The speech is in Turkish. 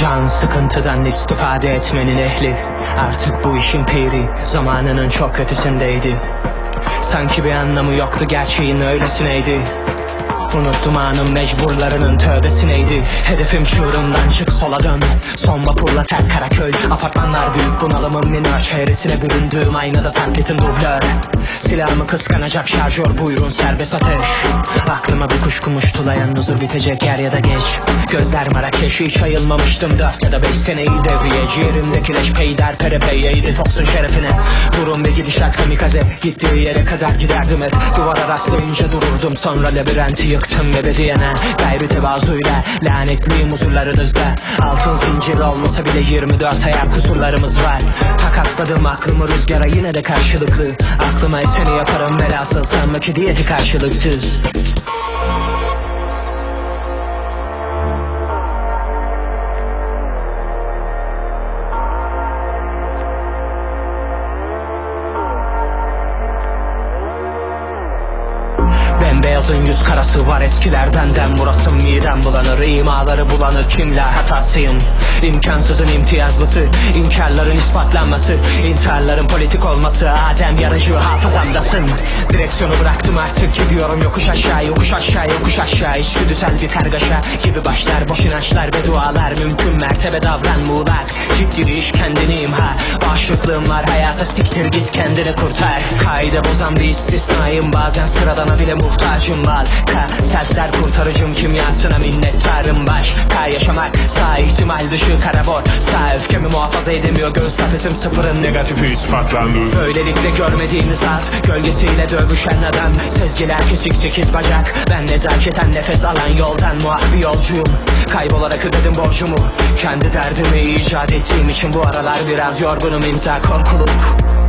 Can sıkıntıdan istifade etmenin ehli, artık bu işin piri, zamanının çok ötesindeydi. Sanki bir anlamı yoktu gerçeğin öylesineydi. Unuttum anın mecburlarının tövbesineydi. Hedefim şuurumdan çık sola dön, son vapurla ter Karaköy. Apartmanlar büyük bunalımın minör, çevresine büründüğüm aynada taklitin dublör. Silahımı kıskanacak şarjör, buyurun serbest ateş. Aklıma bir kuşku muştulayan huzur bitecek er ya da geç. Gözler Marrakeş, hiç ayılmamıştım 4 ya da 5 seneyi devriye. Ciğerimdeki leş peyder perepey eğri toksun şerefine. Durum ve gidişat kamikaze, gittiği yere kadar giderdim hep. Duvara rastlayınca dururdum, sonra labirenti yıktım ebediyene. Gayri tevazuyla lanetliyim huzurlarınızda. Altın zincir olmasa bile 24 ayar kusurlarımız var. Takatladım aklımı rüzgara, yine de karşılıklı. Aklıma eseni yaparım velhasıl, sanma ki diyeti karşılıksız. Bembeyazın yüz karası var eskilerden dem burası. Midem bulanır, imaları bulanır, kimler hatasıyım. İmkansızın imtiyazlısı, inkarların ispatlanması, intiharların politik olması. Adem yarıcı hafızamdasın. Direksiyonu bıraktım artık, gidiyorum yokuş aşağı, yokuş aşağı, yokuş aşağı. İçgüdüsel bir kargaşa gibi başlar boş inançlar ve dualar. Mümkün mertebe davran muğlak, ciddi iş kendini imha. Bağışıklığım var hayata, siktir git kendini kurtar. Kaide bozan bir istisnayım, bazen sıradana bile muhtacım var. Serser kurtarıcım kimyasına minnettarım baş. Yaşamak sağ ihtimal dışı karabor. Sağ öfkemi muhafaza edemiyor, göğüs kafesim sıfırın negatifi ispatlandı. Böylelikle görmediğiniz at, gölgesiyle dövüşen adam. Sezgiler kesik 8 bacak, ben nezaketen nefes alan yoldan muaf bir yolcuyum. Kaybolarak ödedim borcumu, kendi derdimi icat ettiğim için bu aralar biraz yorgunum. İmza korkuluk.